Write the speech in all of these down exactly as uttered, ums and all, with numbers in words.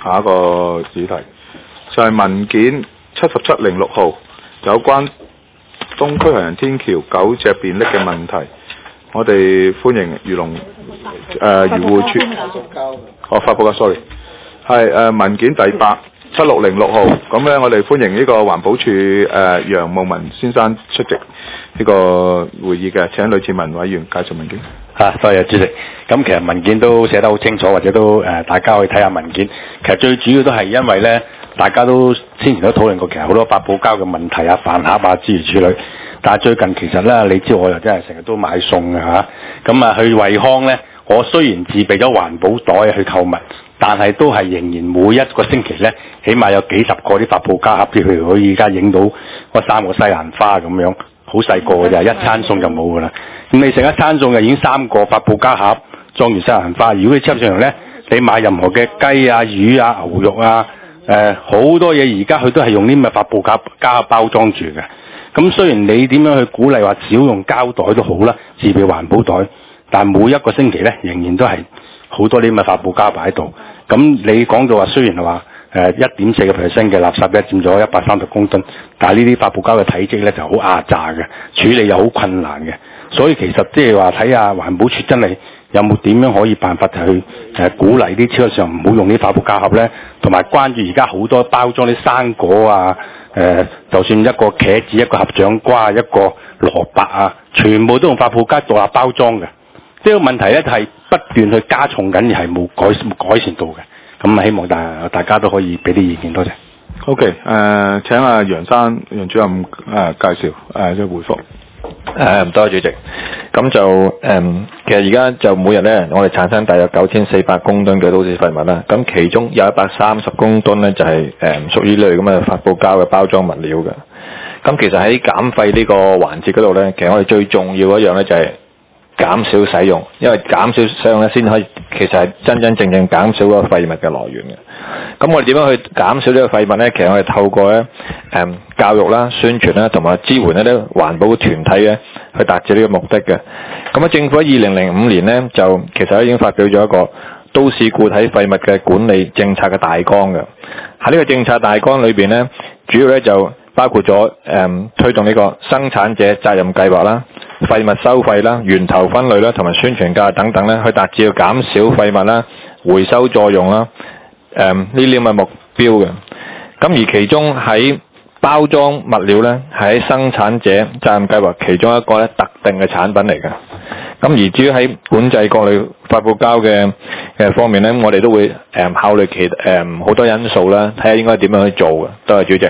下一個議題就係、是、文件七十七零六號，有關東區行人天橋狗隻便溺嘅問題。我哋歡迎漁農誒漁護處，哦發佈嘅 sorry， 係誒、呃、文件第八七六零六號。咁咧，我哋歡迎呢個環保署誒、呃、楊慕文先生出席呢個會議嘅。請呂志文委員介紹文件。 啊，多謝主席。咁其實文件都寫得好清楚，或者都誒、呃、大家可以睇下文件。其實最主要都係因為咧，大家都先前都討論過，其實好多發泡膠嘅問題啊、飯盒啊諸如此類。但係最近其實咧，你知我又真係成日都買餸嘅嚇。咁啊，去惠康咧，我雖然自備咗環保袋去購物，但係都係仍然每一個星期咧，起碼有幾十個啲發泡膠盒，譬如我而家影到嗰三個西蘭花咁樣，好細個嘅啫，一餐餸就冇㗎啦。咁你食一餐餸就已經三個發泡膠盒裝住西蘭花。如果你超市場咧，你買任何嘅雞啊、魚啊、牛肉啊，誒、呃、好多嘢而家佢都係用啲咁嘅發泡膠膠盒包裝住嘅。咁雖然你點樣去鼓勵話少用膠袋都好啦，自備環保袋，但係每一個星期咧，仍然都係好多啲咁嘅發泡膠擺喺度。咁你講到話，雖然係話誒一點四個 percent 嘅垃圾咧佔咗一百三十公噸，但係呢啲發泡膠嘅體積咧就好壓榨嘅，處理又好困難嘅。所以其實即係話睇下環保署真係有冇點樣可以辦法去誒、呃、鼓勵啲超市上唔好用啲發泡膠盒咧，同埋關注而家好多包裝啲生果啊。誒、呃，就算一個茄子、一個合掌瓜、一個蘿蔔啊，全部都用發泡膠獨立包裝嘅。呢、這個問題咧係不斷去加重緊，而係冇改改善到嘅。咁希望大大家都可以俾啲意見，多謝。 OK，誒、呃，請阿楊生楊主任誒、呃、介紹誒即係回覆。 誒唔多謝主席，咁就誒、嗯、其實而家就每日咧，我哋產生大約九千四百公噸嘅都市廢物啦。咁其中有一百三十公噸咧就係誒屬於呢類咁嘅發泡膠嘅包裝物料嘅。咁其實喺減廢呢個環節嗰度咧，其實我哋最重要一樣咧就係減少使用，因為減少使用咧先可以其實係真真正正減少嗰個廢物嘅來源嘅。咁我哋點樣去減少呢個廢物咧？其實我哋透過咧誒、嗯、教育啦、宣傳啦，同埋支援呢啲環保團體咧，去達至呢個目的嘅。咁啊，政府喺二零零五年咧就其實已經發表咗一個都市固體廢物嘅管理政策嘅大綱嘅。喺呢個政策大綱裏邊咧，主要咧就包括咗誒、嗯、推動呢個生產者責任計劃啦、廢物收費啦、源頭分類啦，同埋宣傳教育等等咧，去達至要減少廢物啦、回收再用啦。誒呢啲咁嘅目標嘅，咁而其中喺包裝物料咧，係喺生產者責任計劃其中一個咧特定嘅產品嚟嘅。咁而至於喺管制各類發泡膠嘅嘅方面咧，我哋都會誒、嗯、考慮其誒好、嗯、多因素啦，睇下應該點樣去做嘅。多謝主席。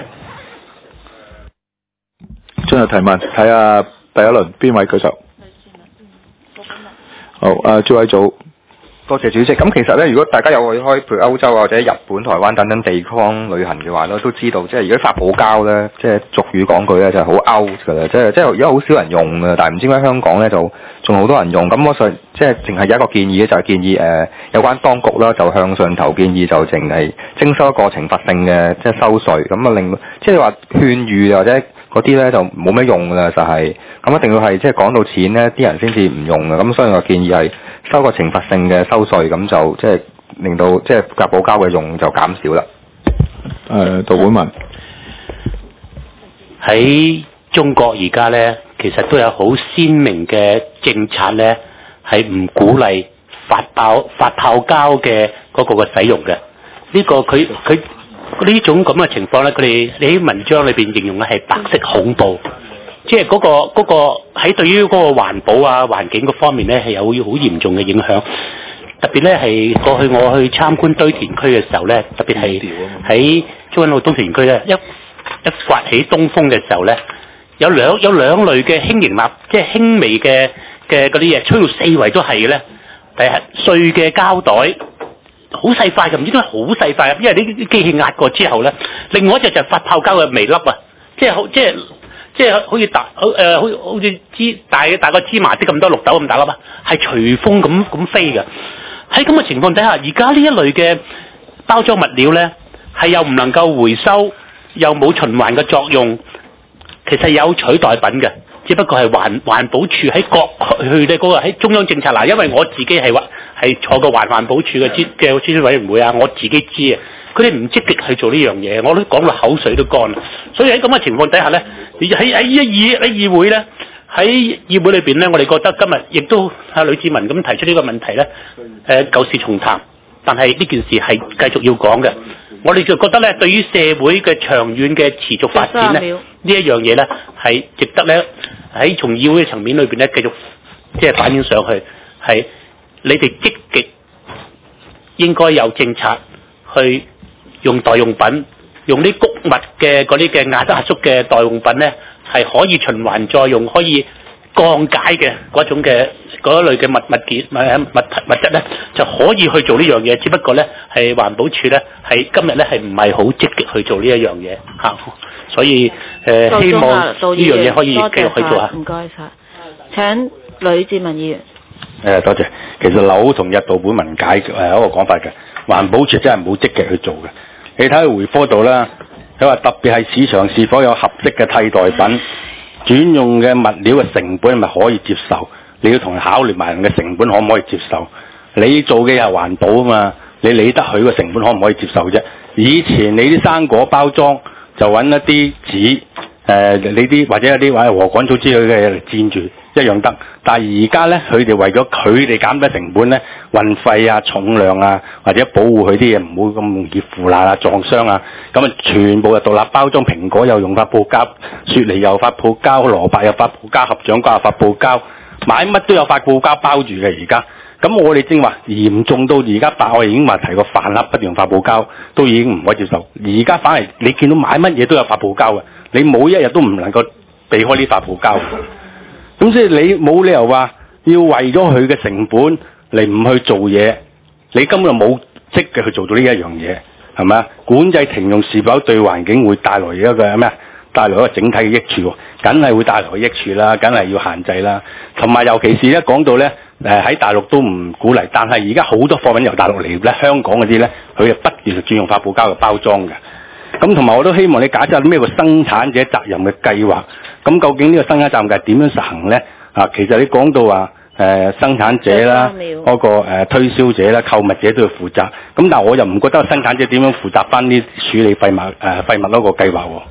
進入提問，睇下第一輪邊位舉手。好，誒朱偉祖。 多謝主席。咁其實咧，如果大家有去開譬如歐洲或者日本、台灣等等地方旅行嘅話咧，都知道即係如果發泡膠咧，即係俗語講句咧，就係好 out 㗎啦。即係即係而家好少人用嘅，但係唔知點解香港咧就仲好多人用。咁我想即係淨係有一個建議咧，就係、是、建議誒、呃、有關當局啦，就向上頭建議就淨係徵收一個懲罰性嘅即係收稅，咁啊令即係話勸喻或者嗰啲咧就冇咩用㗎啦，就係、是、咁一定要係即係講到錢咧，啲人先至唔用嘅。咁所以我建議係收個懲罰性嘅收稅，咁就即係令到即係發泡膠嘅用就減少啦。 誒、呃，杜本文喺中國而家咧，其實都有好鮮明嘅政策咧，係唔鼓勵發泡發泡膠嘅嗰個嘅使用嘅。呢、這個佢佢呢種咁嘅情況咧，佢哋你喺文章裏邊形容嘅係白色恐怖。即係嗰個嗰個喺對於嗰個環保啊環境嗰方面咧係有好嚴重嘅影響，特別咧係過去我去參觀堆填區嘅時候咧，特別係喺將軍澳堆填區咧，一一刮起東風嘅時候咧，有兩有兩類嘅輕型垃即係輕微嘅嘅嗰啲嘢吹到四圍都係嘅咧，第係碎嘅膠袋，好細塊嘅，唔知點解好細塊，因為啲機器壓過之後咧，另外一隻就係發泡膠嘅微粒啊，即係好即係。即係好似大好誒，好似好似芝大大個芝麻啲咁多綠豆咁大粒啊，係隨風咁咁飛嘅。喺咁嘅情況底下，而家呢一類嘅包裝物料咧，係又唔能夠回收，又冇循環嘅作用，其實有取代品嘅，只不過係環環保署喺各區咧嗰個喺中央政策嗱，因為我自己係話係坐過環環保署嘅諮嘅諮詢委員會啊，我自己知啊。 佢哋唔積極去做呢樣嘢，我都講到口水都乾啦。所以喺咁嘅情況底下咧，喺喺喺議喺議會咧，喺議會裏邊咧，我哋覺得今日亦都阿呂志文咁提出呢個問題咧，誒舊事重談，但係呢件事係繼續要講嘅。我哋就覺得咧，對於社會嘅長遠嘅持續發展咧，呢一樣嘢咧係值得咧喺從議會嘅層面裏邊咧繼續即係反映上去，係你哋積極應該有政策去用代用品，用啲谷物嘅嗰啲嘅壓壓縮嘅代用品咧，係可以循環再用，可以降解嘅嗰種嘅嗰類嘅物物件物物物質咧，就可以去做呢樣嘢。只不過咧係環保署咧係今日咧係唔係好積極去做呢一樣嘢嚇，所以誒、呃、希望呢樣嘢可以繼續去做下。 唔該晒。請呂志文議員。 誒多謝。其實樓同日道本文解誒一個講法嘅，環保署真係冇積極去做嘅。你睇下回科度啦，佢話特別係市場是否有合適嘅替代品，轉用嘅物料嘅成本係咪可以接受？你要同佢考慮埋人嘅成本可唔可以接受？你做嘅係環保啊嘛，你理得佢個成本可唔可以接受啫？以前你啲生果包裝就揾一啲紙，誒、呃、你啲或者有啲話禾稈草之類嘅嘢嚟墊住一樣得，但係而家咧佢哋為咗佢哋減低成本咧，運費啊、重量啊，或者保護佢啲嘢唔會咁容易腐爛啊、撞傷啊，咁啊全部就獨立包裝。蘋果又用發泡膠，雪梨又發泡膠，蘿蔔又發泡膠，合掌瓜又發泡膠，買乜都有發泡膠包住嘅而家。咁我哋正話嚴重到而家白，我哋已經話提過飯盒不用發泡膠都已經唔可以接受。而家反而你見到買乜嘢都有發泡膠嘅，你冇一日都唔能夠避開呢發泡膠。咁所以你冇理由話要為咗佢嘅成本嚟唔去做嘢，你根本就冇積極去做到呢一樣嘢，係咪啊？管制停用是否對環境會帶來一個咩啊？帶來一個整體嘅益處，梗係會帶來益處啦，梗係要限制啦。同埋尤其是咧講到咧，誒喺大陸都唔鼓勵，但係而家好多貨品由大陸嚟咧，香港嗰啲咧，佢就不斷轉用發泡膠嘅包裝嘅。咁同埋我都希望你解釋下咩叫生產者責任嘅計劃。咁究竟呢個生產責任係點樣實行咧？啊，其實你講到話誒、呃、生產者啦，嗰、那個、呃、推銷者啦、購物者都要負責。咁但係我又唔覺得生產者點樣負責翻啲處理廢物誒、呃、廢物嗰個計劃喎。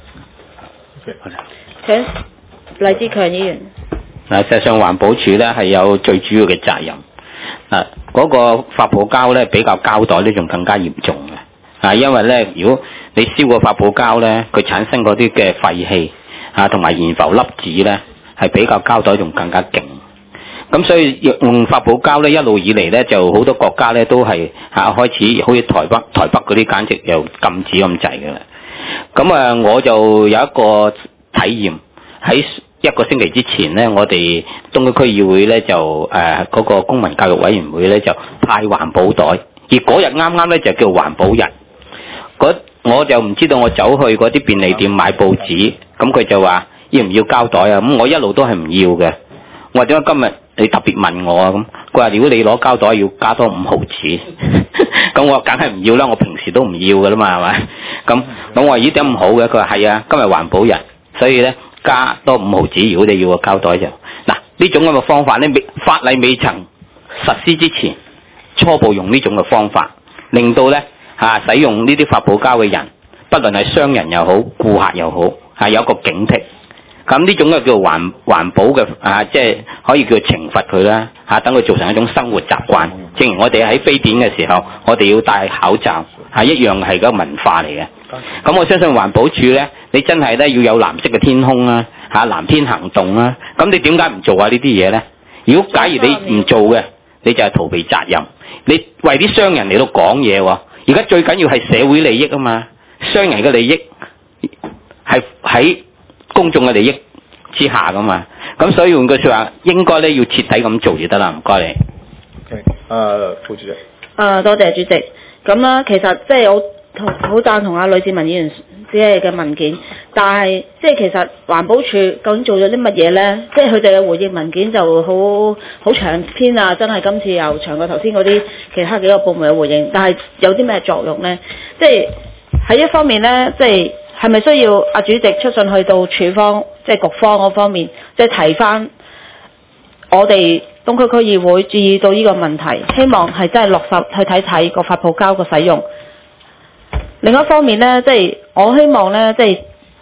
請黎志強議員。 嗱，實際上環保署咧係有最主要嘅責任。嗱，嗰個發泡膠咧比較膠袋呢仲更加嚴重嘅。啊，因為咧如果你燒個發泡膠咧，佢產生嗰啲嘅廢氣啊同埋懸浮粒子咧，係比較膠袋仲更加勁。咁所以用發泡膠咧一路以嚟咧就好多國家咧都係啊開始好似台北台北嗰啲簡直又禁止咁滯嘅啦。咁啊，我就有一個體驗，喺一個星期之前咧，我哋東區區議會咧就誒嗰、呃那個公民教育委員會咧就派環保袋，而嗰日啱啱咧就叫環保日。嗰我就唔知道，我走去嗰啲便利店買報紙，咁佢就話要唔要膠袋啊？咁我一路都係唔要嘅。我話點解今日你特別問我啊？咁佢話如果你攞膠袋要加多五毫紙，咁我梗係唔要啦。我平時都唔要噶啦嘛，係咪？咁咁我話咦點咁好嘅？佢話係啊，今日環保日，所以咧加多五毫紙。如果你要個膠袋就嗱呢種咁嘅方法咧，法例未曾實施之前，初步用呢種嘅方法，令到咧嚇、啊、使用呢啲發泡膠嘅人，不論係商人又好，顧客又好，係、啊、有一個警惕。咁呢種嘅叫環環保嘅啊，即係可以叫懲罰佢啦嚇，等佢做成一種生活習慣。正如我哋喺非典嘅時候，我哋要戴口罩，係、啊、一樣係個文化嚟嘅。咁我相信環保署咧，你真係咧要有藍色嘅天空啦嚇、啊，藍天行動啦。咁你點解唔做啊呢啲嘢咧？如果假如你唔做嘅，你就係逃避責任。你為啲商人嚟到講嘢喎，而家最緊要係社會利益啊嘛，商人嘅利益係喺公眾嘅利益之下噶嘛，咁所以換句説話，應該咧要徹底咁做就得啦。唔該你。 OK，誒副主席。 誒多謝主席。咁啦，其實即係我好贊同阿呂志文議員只係嘅文件，但係即係其實環保署究竟做咗啲乜嘢咧？即係佢哋嘅回應文件就好好長篇啊！真係今次又長過頭先嗰啲其他幾個部門嘅回應，但係有啲咩作用咧？即係喺一方面咧，即係。係咪需要阿主席出信去到處方，即係局方嗰方面，即係提翻我哋東區區議會注意到呢個問題，希望係真係落實去睇睇個發泡膠個使用。 另一方面呢，即係我希望呢，即係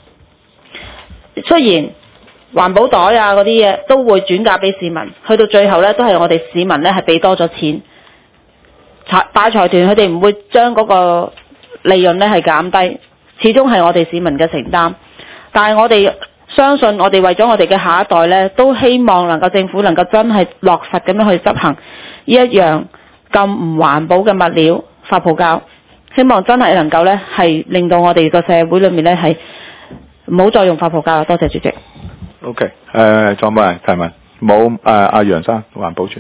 雖然環保袋啊嗰啲嘢都會轉嫁俾市民，去到最後呢，都係我哋市民呢係俾多咗錢。大財團佢哋唔會將嗰個利潤呢係減低，始終係我哋市民嘅承擔。但係我哋相信，我哋為咗我哋嘅下一代呢，都希望能夠政府能夠真係落實咁樣去執行呢一樣咁唔環保嘅物料發泡膠。希望真係能夠呢係令到我哋個社會裏面呢係唔好再用發泡膠啦。多謝主席。 OK， 誒、呃，仲有冇人提問？冇誒，阿楊生，環保署。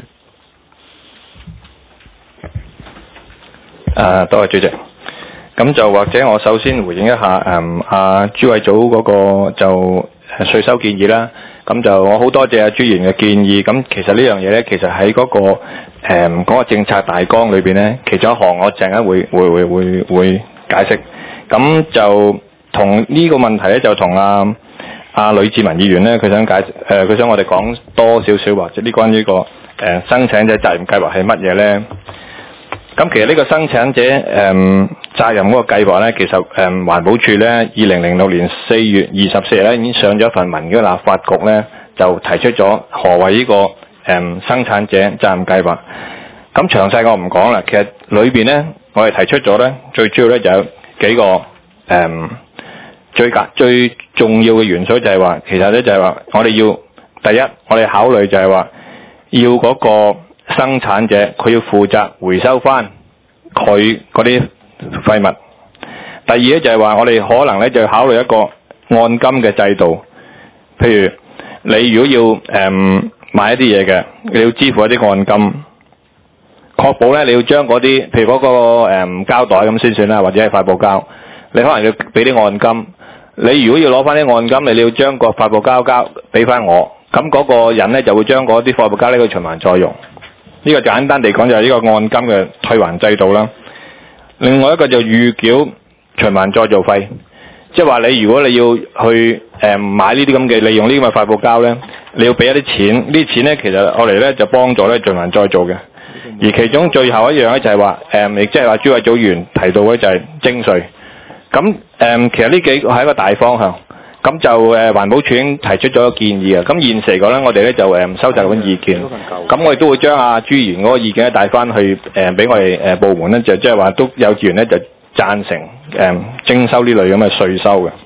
誒，多謝主席。咁就或者我首先回應一下誒阿朱偉祖嗰個就稅收建議啦。咁就我好多謝阿朱議員嘅建議。咁其實呢樣嘢咧，其實喺嗰、嗰個誒嗰、嗯嗰個政策大綱裏邊咧，其中一項我陣間會會會會會解釋。咁就同呢個問題咧，就同阿阿呂志文議員咧，佢想解誒，佢、呃、想我哋講多少少或者啲關於、呢個誒、呃、生產者責任計劃係乜嘢咧？咁其實呢個生產者誒、嗯、責任嗰個計劃咧，其實誒、嗯、環保署咧，二零零六年四月二十四日咧已經上咗一份文嘅立法局咧，就提出咗何謂呢、這個誒、嗯、生產者責任計劃。咁詳細我唔講啦，其實裏邊咧我哋提出咗咧，最主要咧就有幾個誒、嗯、最格最重要嘅元素就係話，其實咧就係話我哋要第一，我哋考慮就係話要嗰、那個。生產者佢要負責回收翻佢嗰啲廢物。第二咧就係話我哋可能咧就要考慮一個按金嘅制度，譬如你如果要誒、嗯、買一啲嘢嘅，你要支付一啲按金，確保咧你要將嗰啲譬如嗰、嗰個誒、嗯、膠袋咁先算啦，或者係發泡膠，你可能要俾啲按金。你如果要攞翻啲按金，你你要將個發泡膠膠俾翻我，咁嗰個人咧就會將嗰啲發泡膠呢個循環再用。呢個簡單地講就係呢個按金嘅退還制度啦。另外一個就預繳循環再造費，即係話你如果你要去誒、呃、買呢啲咁嘅利用呢啲咁嘅發泡膠咧，你要俾一啲錢，呢啲錢咧其實我哋咧就幫助咧循環再造嘅。而其中最後一樣咧就係話誒，亦即係話朱偉祖議員提到嘅就係徵稅。咁誒、呃，其實呢幾個係一個大方向。咁就誒、呃、環保署已經提出咗個建議啊！咁現時嚟講咧，我哋咧就誒、呃、收集緊意見，咁我哋都會將阿朱議員嗰個意見咧帶翻去誒俾、呃、我哋誒、呃、部門咧，就即係話都有議員咧就贊成誒、呃、徵收呢類咁嘅稅收嘅。誒、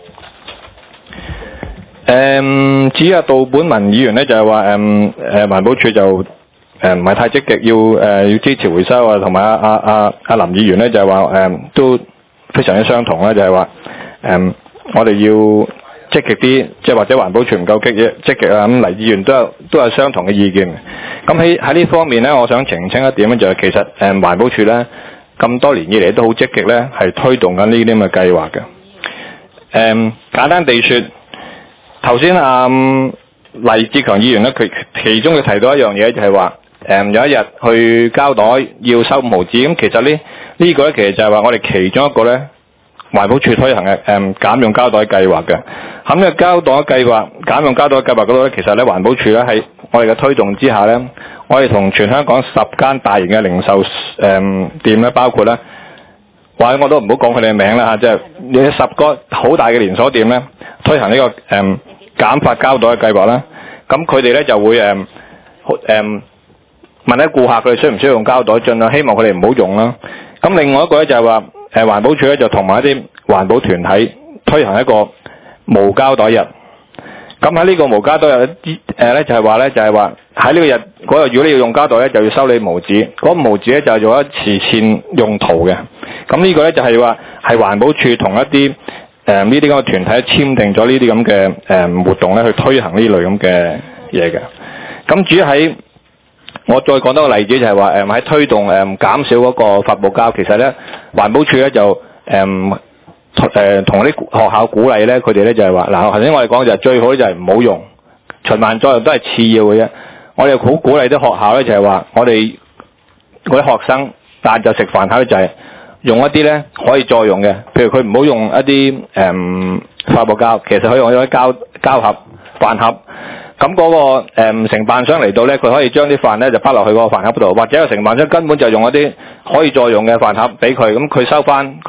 呃，至於阿杜本文議員咧就係話誒誒環保署就誒唔係太積極，要誒、呃、要支持回收啊，同埋阿阿阿阿林議員咧就係話誒都非常之相同啦，就係話誒我哋要積極啲，即係或者環保署唔夠積極積極啊！咁黎議員都有都有相同嘅意見。咁喺喺呢方面咧，我想澄清一點咧，就係其實誒、嗯、環保署咧咁多年以嚟都好積極咧，係推動緊呢啲咁嘅計劃嘅。誒、嗯、簡單地說，頭先啊黎志強議員咧，佢其中佢提到一樣嘢就係話誒有一日去膠袋要收五毫子，咁其實呢呢、這個咧其實就係話我哋其中一個咧。環保署推行嘅誒減用膠袋計劃嘅，咁呢個膠袋計劃減用膠袋計劃嗰度咧，其實咧環保署咧喺我哋嘅推動之下咧，我哋同全香港十間大型嘅零售誒、嗯、店咧，包括咧，或者我都唔好講佢哋嘅名啦嚇，即係有十個好大嘅連鎖店咧，推行呢、這個誒、嗯、減發膠袋嘅計劃啦。咁佢哋咧就會誒誒、嗯、問啲顧客佢哋需唔需要用膠袋，盡量希望佢哋唔好用啦。咁另外一個咧就係話。誒環保署咧就同埋一啲環保團體推行一個無膠袋日。咁喺呢個無膠袋日啲誒咧就係話咧就係話喺呢個日嗰日，如果你要用膠袋咧，就要收你毛紙。嗰、那個毛紙咧就係做一慈善用途嘅。咁呢個咧就係話係環保署同一啲誒呢啲咁嘅團體簽訂咗呢啲咁嘅誒活動咧，去推行呢類咁嘅嘢嘅。咁至於喺我再講多個例子，就係話誒喺推動誒、嗯、減少嗰個發泡膠，其實咧環保署咧就誒誒同啲學校鼓勵咧，佢哋咧就係話嗱，頭先我哋講就係最好就係唔好用，循環再用都係次要嘅啫。我哋好鼓勵啲學校咧，就係話我哋嗰啲學生晏晝食飯後咧就係用一啲咧可以再用嘅，譬如佢唔好用一啲誒、嗯、發泡膠，其實可以用一啲膠膠盒、飯盒。咁嗰、那個誒、嗯、承辦商嚟到咧，佢可以將啲飯咧就擺落去嗰個飯盒度，或者個承辦商根本就用一啲可以再用嘅飯盒俾佢，咁佢收翻，咁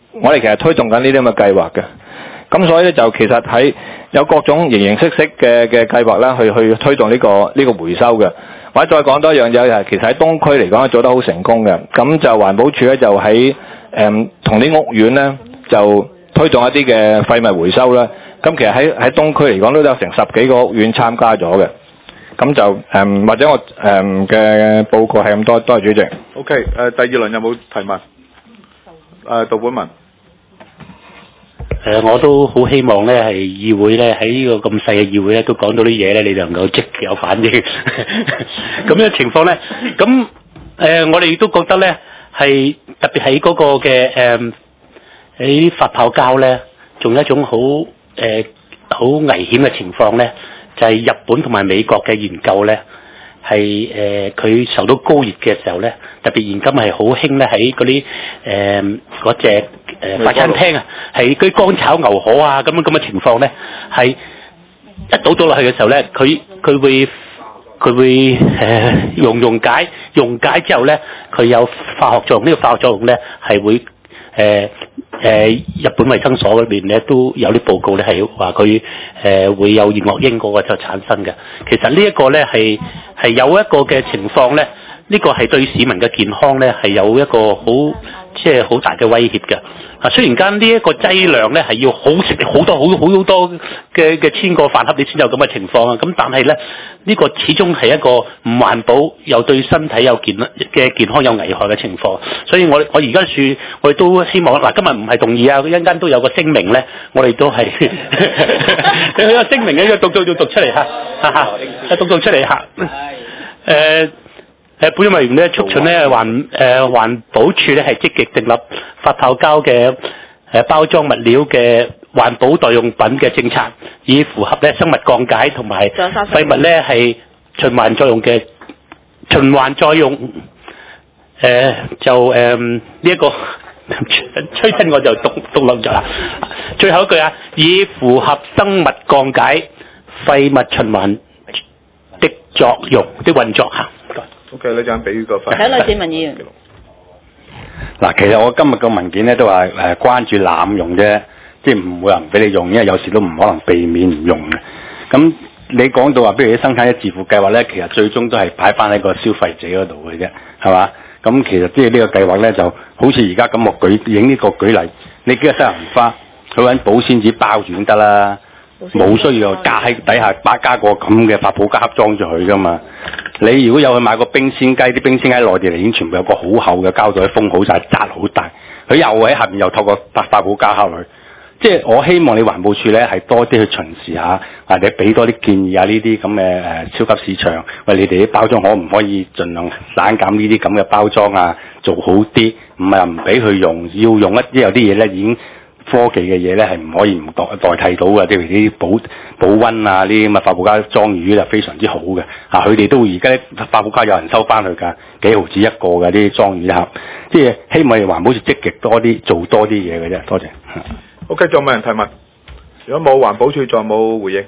我哋其實推動緊呢啲咁嘅計劃嘅。咁所以咧就其實喺有各種形形色色嘅嘅計劃啦，去去推動呢、這個呢、這個回收嘅。或者再講多一樣嘢，其實喺東區嚟講做得好成功嘅。咁就環保署咧就喺誒同啲屋苑咧就推動一啲嘅廢物回收啦。咁其實喺喺東區嚟講都有成十幾個屋苑參加咗嘅。咁就誒、嗯、或者我誒嘅報告係咁多，多謝主席。 OK， 誒、呃、第二輪有冇提問？誒、呃、杜本文。 誒、呃，我都好希望咧，係議會咧喺呢個咁細嘅議會咧，都講到啲嘢咧，你能夠即刻有反應。咁樣情況咧，咁誒、呃，我哋亦都覺得咧，係特別喺嗰個嘅誒喺發泡膠咧，仲有一種好誒好危險嘅情況咧，就係、是、日本同埋美國嘅研究咧，係誒佢受到高熱嘅時候咧，特別現今係好興咧喺嗰啲誒嗰隻。誒快餐廳啊，係嗰啲乾炒牛河啊，咁樣咁嘅情況咧，係一倒咗落去嘅時候咧，佢佢會佢會誒溶溶解溶解之後咧，佢有化學作用。呢、這個化學作用咧係會誒誒、呃呃、日本衛生所嗰邊咧都有啲報告咧係話佢誒會有二惡英嗰個就產生嘅。其實呢一個咧係係有一個嘅情況咧，呢、這個係對市民嘅健康咧係有一個好即係好大嘅威脅嘅。啊，雖然間呢一個劑量咧係要好食好多好好好多嘅嘅千個飯盒你先有咁嘅情況啊，咁但係咧呢、這個始終係一個唔環保又對身體有健嘅健康有危害嘅情況，所以我我而家説我哋都希望嗱，今日唔係動議啊，一陣間都有個聲明咧，我哋都係你有個聲明嘅，要讀讀要讀出嚟嚇，哈哈，讀讀出嚟嚇，誒。誒，本委員咧促進咧環誒環保署咧係積極訂立發泡膠嘅誒包裝物料嘅環保代用品嘅政策，以符合咧生物降解同埋廢物咧係循環作用嘅循環再用。誒、呃、就誒呢一個吹親我就讀讀漏咗啦。最後一句啊，以符合生物降解廢物循環的作用的運作嚇。 OK， 你陣俾個分。 睇女士民議員。 嗱，其實我今日個文件咧都話誒關注濫用啫，即係唔會話唔俾你用，因為有時都唔可能避免唔用嘅。咁你講到話，比如啲生產一致付計劃咧，其實最終都係擺翻喺個消費者嗰度嘅啫，係嘛？咁其實即係呢個計劃咧，就好似而家咁我舉影呢個舉例，你幾個西蘭花，佢揾保鮮紙包住先得啦，冇需要加喺底下加加個咁嘅發泡膠盒裝住佢噶嘛。你如果有去買個冰鮮雞，啲冰鮮雞喺內地嚟已經全部有個好厚嘅膠袋封好晒，紮好大，佢又喺下面又透過發發泡膠盒去。即係我希望你環保署咧係多啲去巡視下，或者俾多啲建議啊呢啲咁嘅誒超級市場，喂你哋啲包裝可唔可以盡量省減呢啲咁嘅包裝啊，做好啲，唔係唔俾佢用，要用一啲有啲嘢咧已經。科技嘅嘢咧係唔可以唔代代替到嘅，譬如啲保保溫啊，呢啲咁嘅發泡膠裝魚就非常之好嘅。啊，佢哋都而家發泡膠有人收翻去㗎，幾毫子一個嘅啲裝魚盒。即係希望你環保署積極多啲，做多啲嘢嘅啫。多謝。 OK，仲有冇人提問？如果冇環保署，仲有冇回應？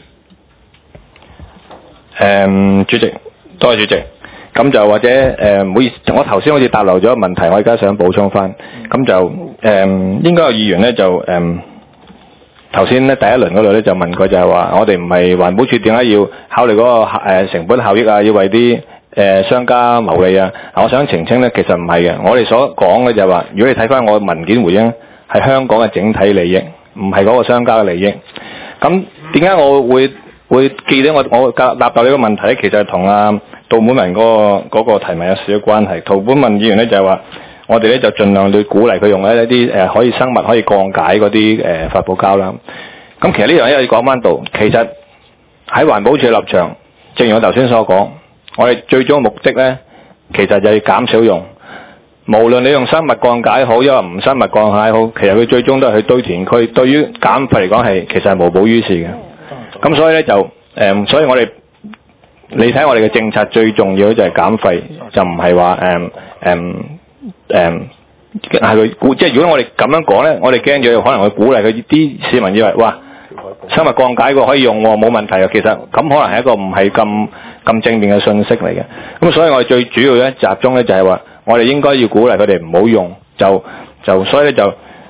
誒、嗯，主席，多謝主席。咁就或者誒唔好意思，我頭先好似答漏咗個問題，我而家想補充翻。咁就誒、嗯、應該有議員咧就誒頭先咧第一輪嗰度咧就問過，就係話我哋唔係環保署點解要考慮嗰個誒成本效益啊，要為啲誒商家牟利啊？我想澄清咧，其實唔係嘅。我哋所講嘅就係話，如果你睇翻我文件回應，係香港嘅整體利益，唔係嗰個商家嘅利益。咁點解我會會記得我我答答到呢個問題咧？其實係同阿杜滿文嗰、那個嗰、那個提問有少少關係。杜滿文議員咧就係話，我哋咧就盡量去鼓勵佢用一啲誒可以生物可以降解嗰啲誒發泡膠啦。咁其實呢樣嘢要講翻到，其實喺環保署嘅立場，正如我頭先所講，我哋最終嘅目的咧，其實就係減少用。無論你用生物降解好，因為唔生物降解好，其實佢最終都係去堆填區。對於減廢嚟講係其實係無補於事嘅。咁所以咧就誒、呃，所以我哋。你睇我哋嘅政策最重要就係減廢，就唔係話誒誒誒係佢鼓，即係如果我哋咁樣講咧，我哋驚咗可能會鼓勵佢啲市民以為哇生物降解個可以用喎，冇問題啊。其實咁可能係一個唔係咁咁正面嘅信息嚟嘅。咁所以我哋最主要咧集中咧就係話，我哋應該要鼓勵佢哋唔好用，就就所以咧就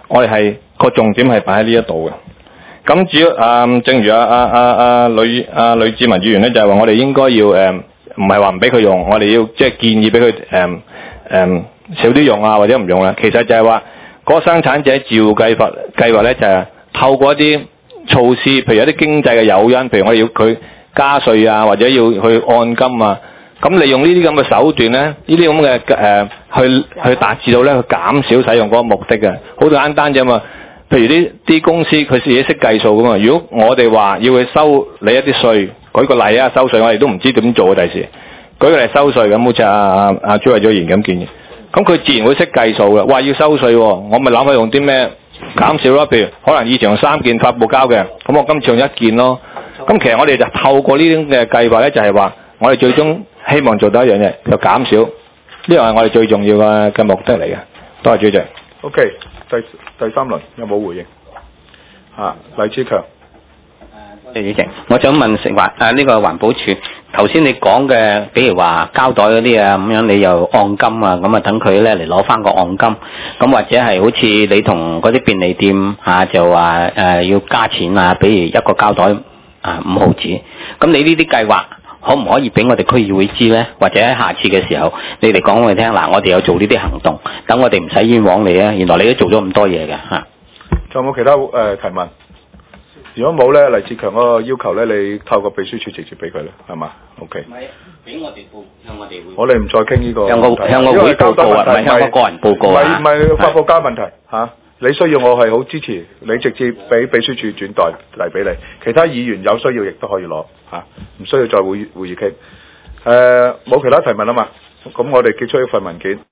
我哋係個重點係擺喺呢一度嘅。咁主要啊，正如啊啊啊啊呂啊呂志文議員咧，就係、是、話我哋應該要誒，唔係話唔俾佢用，我哋要即係建議俾佢誒誒少啲用啊，或者唔用啦。其實就係話嗰個生產者自負計劃計劃咧，就係、是、透過一啲措施，譬如一啲經濟嘅誘因，譬如我哋要佢加稅啊，或者要去按金啊，咁利用呢啲咁嘅手段咧，呢啲咁嘅誒去去達至到咧去減少使用嗰個目的嘅，好簡單啫嘛。譬如啲啲公司佢自己識計數噶嘛，如果我哋話要去收你一啲稅，舉個例啊，收稅我哋都唔知點做啊，第時舉個例收稅咁，好似阿阿阿朱慧咗言咁建議，咁佢自然會識計數嘅。哇，要收稅，我咪諗下用啲咩減少咯，譬如可能以前用三件發泡膠嘅，咁我今次用一件咯。咁其實我哋就透過呢啲嘅計劃咧，就係話我哋最終希望做到一樣嘢，就減少，呢個係我哋最重要嘅嘅目的嚟嘅。多謝主席。 OK，第第三輪有冇回應？啊，黎志強。 謝主席，我想問食環啊呢個環保署頭先你講嘅，比如話膠袋嗰啲啊咁樣，你又按金啊，咁啊等佢咧嚟攞翻個按金，咁或者係好似你同嗰啲便利店啊就話誒、呃、要加錢啊，比如一個膠袋啊五毫紙，咁你呢啲計劃可唔可以俾我哋區議會知咧？或者下次嘅時候你哋講我哋聽，嗱我哋有做呢啲行動，等我哋唔使冤枉你啊！原來你都做咗咁多嘢嘅嚇。 仲有冇其他誒、呃、提問？如果冇咧，黎志強嗰個要求咧，你透過秘書處直接俾佢啦，係嘛 ？OK。唔係，俾我哋報向我哋會。我哋唔再傾呢個。向個向個會報告啊，唔係向個個人報告啊。唔係唔係發泡膠問題嚇、啊，你需要我係好支持，你直接俾秘書處轉代嚟俾你，其他議員有需要亦都可以攞嚇，唔、啊、需要再會會議傾。誒、呃，冇其他提問啊嘛，咁我哋結束一份文件。